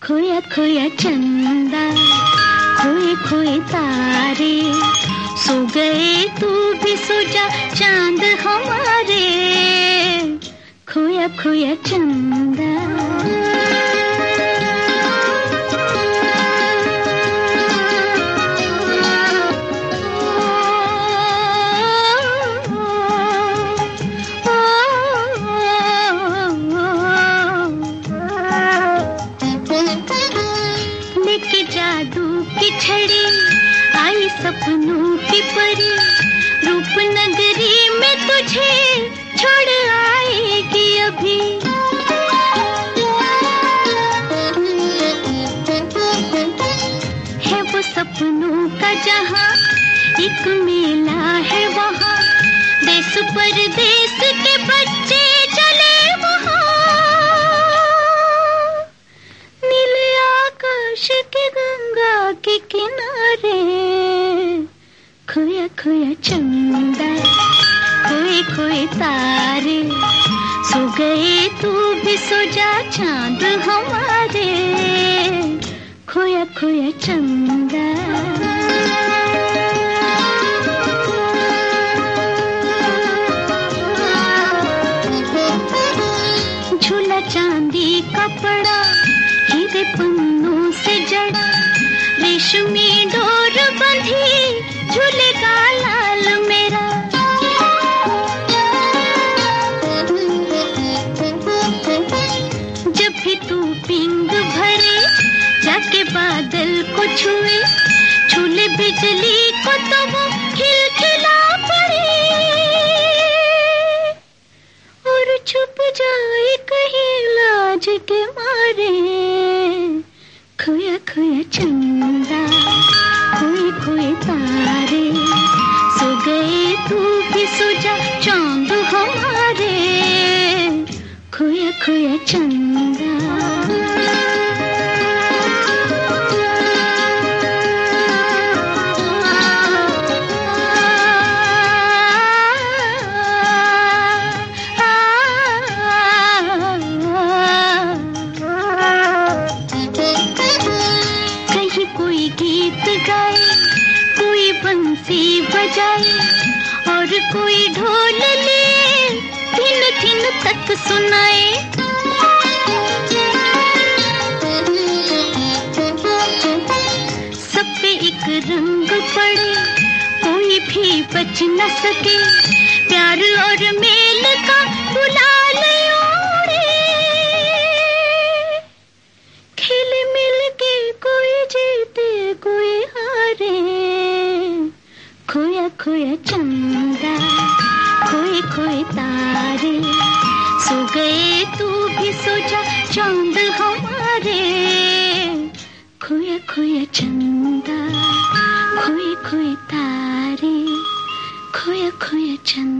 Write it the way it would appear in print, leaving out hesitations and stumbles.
खोया खोया चंदा, खोए खोए तारे, सो गए तू भी सो जा चांद हमारे, खोया खोया चंदा। लेके जादू की छड़ी आई सपनों की परी, रूपनगरी में तुझे छोड़ आएगी अभी। है वो सपनों का जहां, एक मेला है वहां, देश परदेश के बच्चे चले वहां। नीले आकाश के गंगा के किनारे, खोया खोया चंदा, खोए खोए तारे, सो गए तू भी सो जा चांद हमारे, खोया खोया चंदा। झूला चांदी का पड़ा, हीरे पन्नों से जड़ा, रेशमी डोर बंधी झूलेगा लाल मेरा। जब भी तू पींग भरे, जाके बादल को छुए, छूले बिजली को तो वो खिलखिला पड़े, और छुप जाए कहीं लाज के मारे, खोया खोया चंदा, खोए खोए तारे, सो गए तू भी सो जा चांद हमारे, खोया खोया चंदा। कोई गीत गाए, कोई बंसी बजाए, और कोई ढोल ले थिन थिन तक सुनाए। सब पे एक रंग पड़े, कोई भी बच न सके, प्यार और मेल का गुलाल ओढ़े। खेल मिल के कोई जीते कोई हारे, खोया खोया चंदा, खोए खोए तारे, सो गए तू भी सो जा चांद हमारे, खोया खोया चंदा, खोए खोए तारे, खोया खोया चंदा।